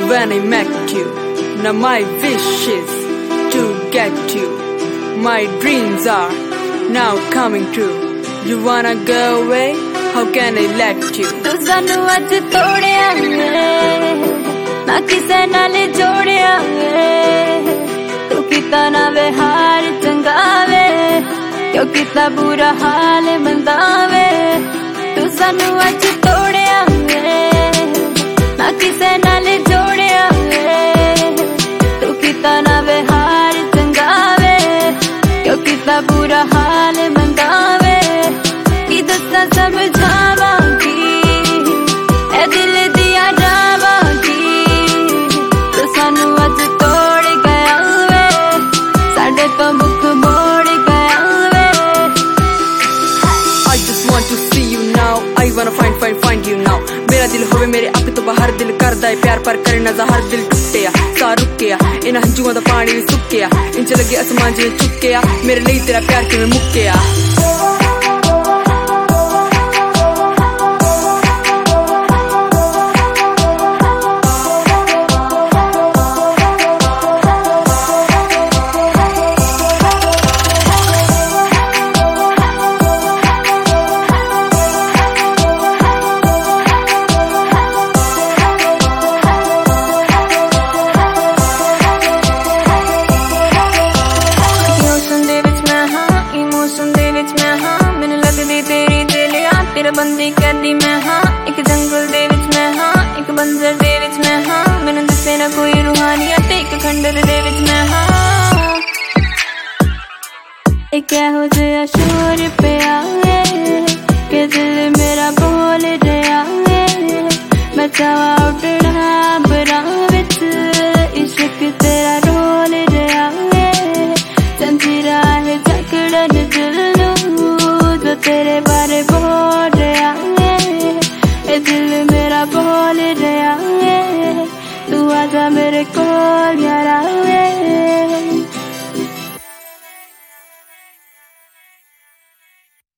when I met you. Now my wish is to get you. My dreams are now coming true. You wanna go away? How can I let you? तू सानू अज तोड़िया ना किसे नाल जोड़िया तू किता ना व्यवहार चंगा वे क्यों किता बुरा हाल मंदा वे तू सानू अज तोड़िया ना किसे नाल जोड़िया तू किता ना व्यवहार चंगा वे क्यों किता बुरा हाल मंदा वे की दस्ता समझावांगी ए दिल दिया जावांगी तू सानू अज तोड़ गया वे साडे तो मुख मोड़ गया वे I just want to see you now. I wanna find you now. मेरा दिल होवे मेरे आप तो बाहर दिल करदा है प्यार पर करे ना ज़हर दिल टुटिया सा रुकिया इन हंजुआं दा पानी भी सुक्किया इंच लगे आसमान जिवें चुक्किया मेरे लिए तेरा प्यार किवें मुक्किया तेरा बंदी कहती मैं हाँ एक जंगल दे विच मैं हाँ एक बंजर दे विच मैं हाँ मैंने दसे ना कोई रूहानियत एक खंडर दे विच मैं हाँ एक हो जया शोर पे आए के दिल मेरा बोल रहा है मैं चावा उड़ना बरा विच इश्क तेरा रोल रहा है जंजीरा है जकड़न दिल नू जो तेरे बारे बोल रहा है दिल मेरा बोल रहा है तू आजा मेरे कोल यारा वे